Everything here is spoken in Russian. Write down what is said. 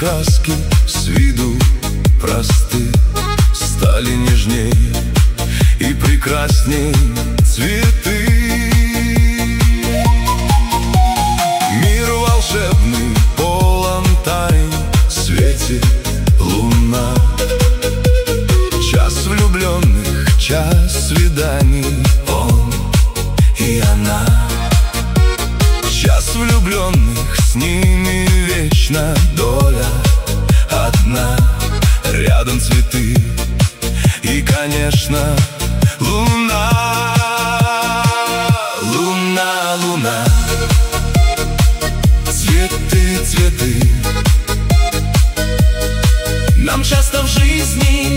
сказки с виду просты стали нежней и прекрасней цветы. Мир волшебный, полон тайн, светит луна. Час влюбленных, час свиданий, он и она. Час влюбленных, с ними вечна доля одна. Рядом цветы и, конечно, луна. Луна, луна, цветы, цветы. Нам часто в жизни